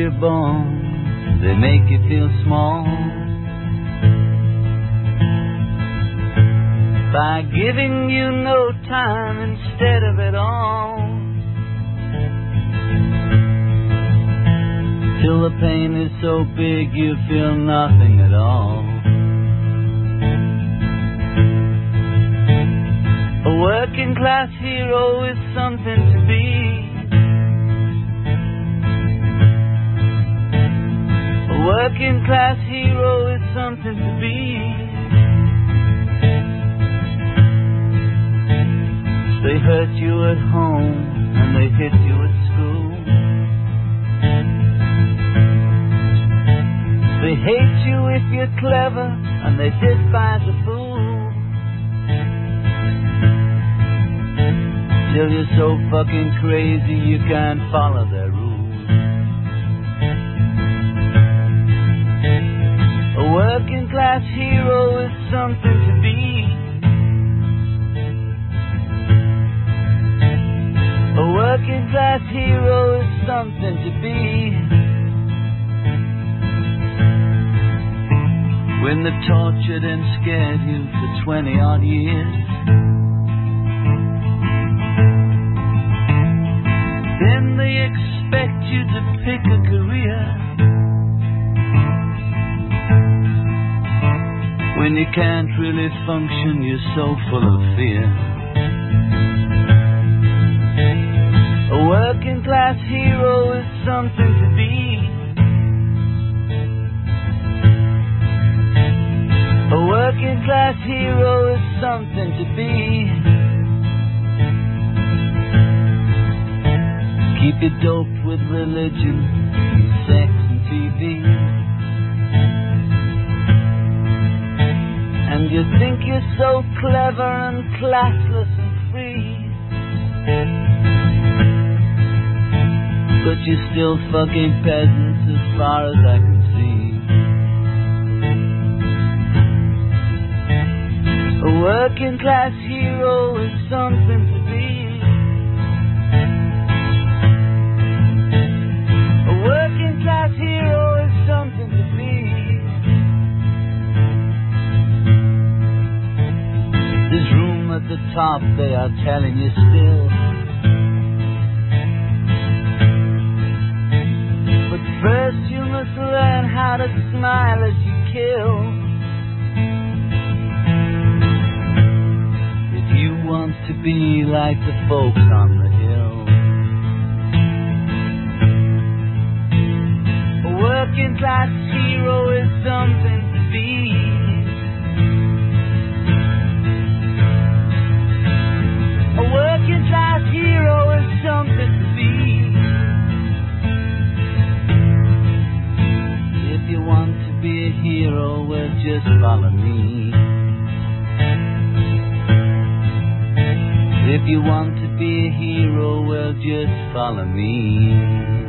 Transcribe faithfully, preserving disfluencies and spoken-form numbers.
you're born, they make you feel small. By giving you no time instead of it all. Till the pain is so big you feel nothing at all. A working class hero is something to be. A working class hero is something to be. They hurt you at home and they hit you at school. They hate you if you're clever and they despise a fool. Till you're so fucking crazy you can't follow their rules. A working class hero is something to be. A working class hero is something to be. When they tortured and scared you for twenty odd years, then they expect you to pick a career. When you can't really function, you're so full of fear. A working class hero is something to be. A working class hero is something to be. Keep you doped with religion, sex and T V. And you think you're so clever and classless and free. But you're still fucking peasants as far as I can see. A working class hero is something to be. A working class hero is something to be. There's room at the top, they are telling you still. But first you must learn how to smile as you kill. If you want to be like the folks on the hill. A working class hero is something to be. A working class hero is something to be. If you want to be a hero, well, just follow me. If you want to be a hero, well, just follow me.